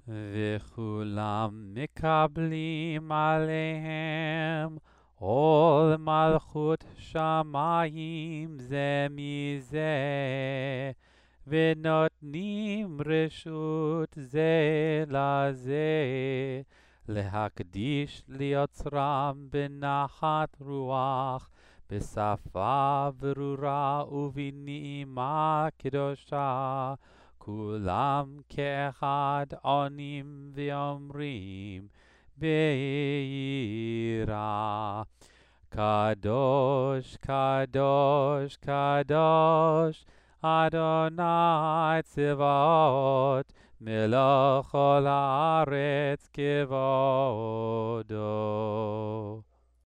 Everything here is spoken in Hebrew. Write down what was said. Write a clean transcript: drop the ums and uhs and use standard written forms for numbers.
וכולם מקבלים עליהם עול מלכות שמיים זה מזה, ונותנים רשות זה לזה, להקדיש ליוצרם בנחת רוח, בשפה ברורה ובנעימה קדושה. כולם כאחד עונים ואומרים ביראה, קדוש, קדוש, קדוש, אדוני צבאות, מלך כל הארץ כבודו.